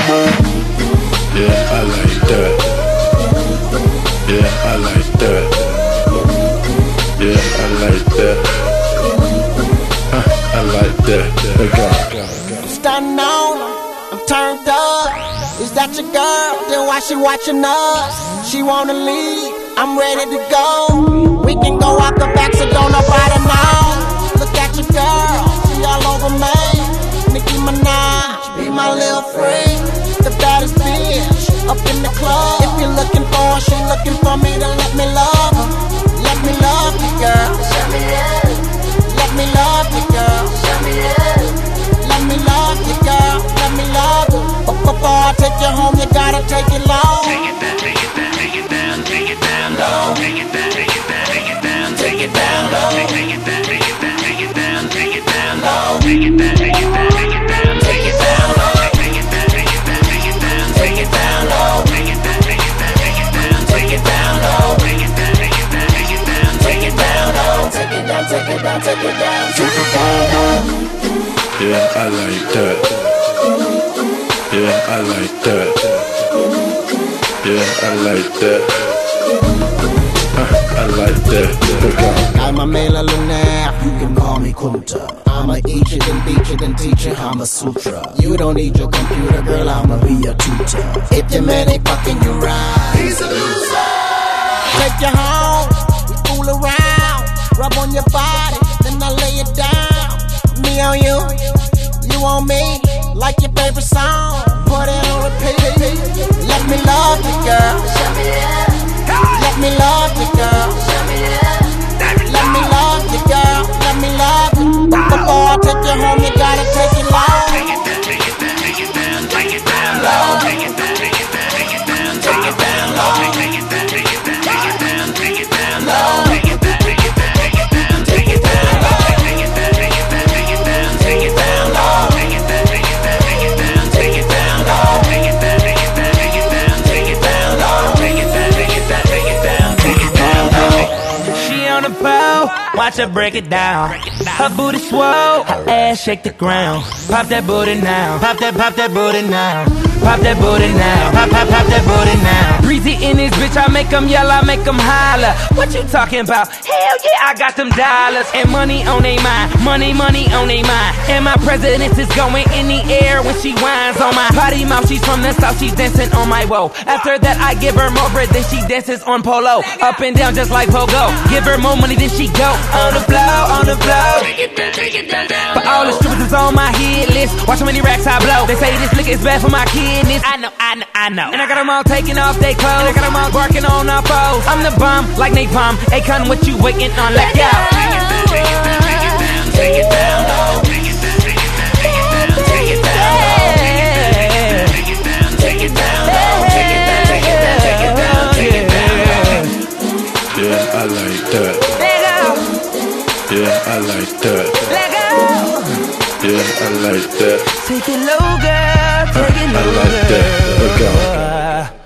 Yeah, I like that. Yeah, I like that. Yeah, I like that. I like that. I'm stunning on her, I'm turned up. Is that your girl? Then why she watching us? She wanna leave, I'm ready to go. We can go out the back so don't nobody know. Look at your girl, she all over me. Nicki Minaj, be my little friend. The baddest bitch up in the club. If you're looking for her, she looking for me, then let me love her. Let me love you, girl. Show me love. Let me love you, girl. Show me love. Let me love you, girl. Let me love you. But before I take you home, you gotta take it long. Take it down, take it down, take it down, take it down low. Take it down, take it down, take it down, take it down low. Take it down, take it down, take it down, take it down low. Take it down, take it down, take it down, take it down low. Take it down, take it down, take it down, take it down low. Take it down, take it down, take it down, take it down low. Take it down, take it down, take it down, take it down low. Take it down, take it down, take it down, take it down low. Yeah, I like that. Yeah, I like that. Yeah, I like that. I like that. I'm a male lunaire, you can call me Kunta. I'ma eat you, then beat you, then teach you Kama Sutra. You don't need your computer, girl, I'ma be your tutor. If your man ain't fucking you right, he's a loser. Take you home, we fool around. Rub on your body, then I lay it down. Me on you, you on me. Like your favorite song, put it on repeat. Let me love you, girl. Let me love you, girl. Let me love you, girl. Let me love you. But before I take you home, you gotta take it long. Take it down, take it down, take it down, take it down low. Take it down, take it down, take it down, take it down low. Take it down, take it down, take it down, take it down low. Take it down, take it down, take it down, take it down low. Take it down, take it down, take it down, take it down low. Take it down, take it down, take it down, take it down low. Take it down, take it down, take it down, take it down low. Take it down, take it down, take it down, take it down low. She on the pole, watch her break it down. Her booty swole, her ass shake the ground. Pop that booty now, pop that booty now. Pop that booty now, pop that booty now. Breezy in this bitch, I make them yell, I make them holler. What you talking about? Hell yeah, I got them dollars. And money on they mind, money on they mind. And my presidents is going in the air when she whines on my potty mouth. She's from the south, she's dancing on my woe. After that, I give her more bread than she dances on polo. Up and down just like pogo. Give her more money than she go. On the floor, on the floor. Take it down, take it down, down. But all the strippers is on my hit list. Watch how many racks I blow. They say this liquor is bad for my kidneys. I know. And I got them all taking off they clothes. And I got them all barking on our foes. I'm the bomb, like Napalm. Akon, what you waiting on? Let go. Take it down, take it down, take it down, take it down low. Take it down, take it down, take it down, take it down low. Take it down, take it down, take it down, take it down, take it down, take it down, take it down. Yeah, I like that. Let go. Yeah, I like that. Let go. Yeah, I like that. Take it low, girl. Take it low, I like that. girl.